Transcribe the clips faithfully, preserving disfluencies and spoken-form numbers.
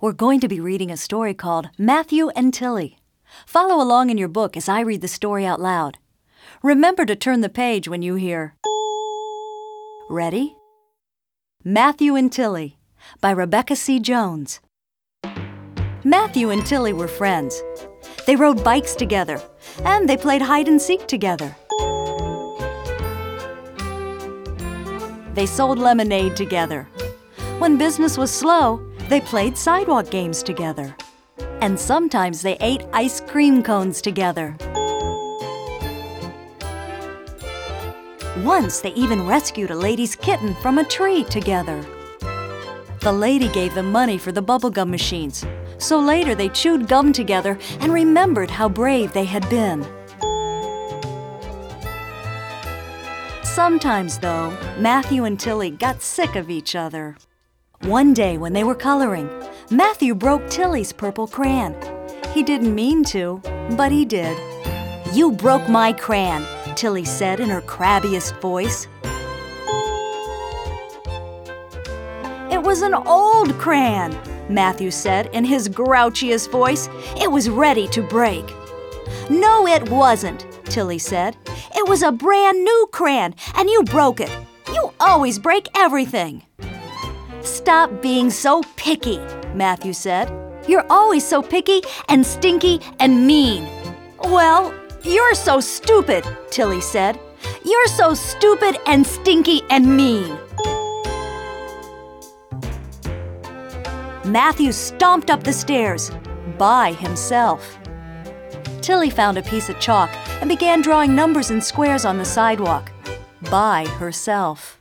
We're going to be reading a story called Matthew and Tilly. Follow along in your book as I read the story out loud. Remember to turn the page when you hear. Ready? Matthew and Tilly by Rebecca C. Jones. Matthew and Tilly were friends. They rode bikes together, and they played hide-and-seek together. They sold lemonade together. When business was slow, they played sidewalk games together. And sometimes they ate ice cream cones together. Once they even rescued a lady's kitten from a tree together. The lady gave them money for the bubblegum machines, so later they chewed gum together and remembered how brave they had been. Sometimes, though, Matthew and Tilly got sick of each other. One day when they were coloring, Matthew broke Tilly's purple crayon. He didn't mean to, but he did. "You broke my crayon," Tilly said in her crabbiest voice. "It was an old crayon," Matthew said in his grouchiest voice. "It was ready to break." "No, it wasn't," Tilly said. "It was a brand new crayon, and you broke it. You always break everything." "Stop being so picky," Matthew said. "You're always so picky and stinky and mean." "Well, you're so stupid," Tilly said. "You're so stupid and stinky and mean." Matthew stomped up the stairs by himself. Tilly found a piece of chalk and began drawing numbers and squares on the sidewalk by herself.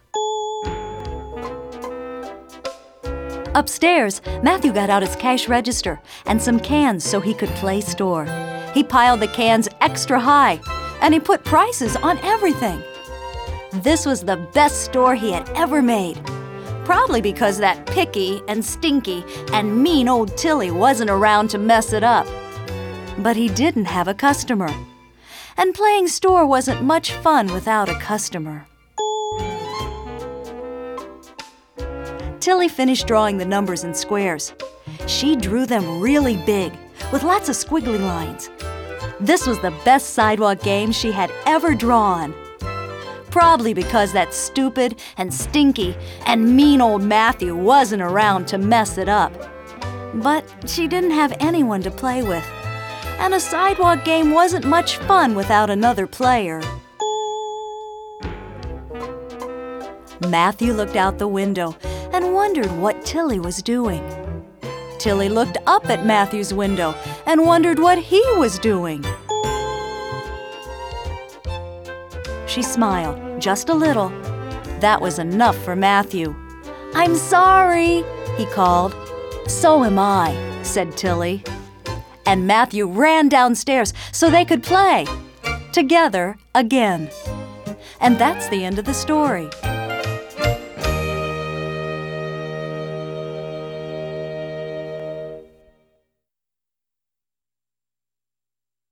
Upstairs, Matthew got out his cash register and some cans so he could play store. He piled the cans extra high, and he put prices on everything. This was the best store he had ever made, probably because that picky and stinky and mean old Tilly wasn't around to mess it up. But he didn't have a customer, and playing store wasn't much fun without a customer. Tilly finished drawing the numbers and squares. She drew them really big, with lots of squiggly lines. This was the best sidewalk game she had ever drawn. Probably because that stupid and stinky and mean old Matthew wasn't around to mess it up. But she didn't have anyone to play with, and a sidewalk game wasn't much fun without another player. Matthew looked out the window and wondered what Tilly was doing. Tilly looked up at Matthew's window and wondered what he was doing. She smiled, just a little. That was enough for Matthew. "I'm sorry," he called. "So am I," said Tilly. And Matthew ran downstairs so they could play together again. And that's the end of the story.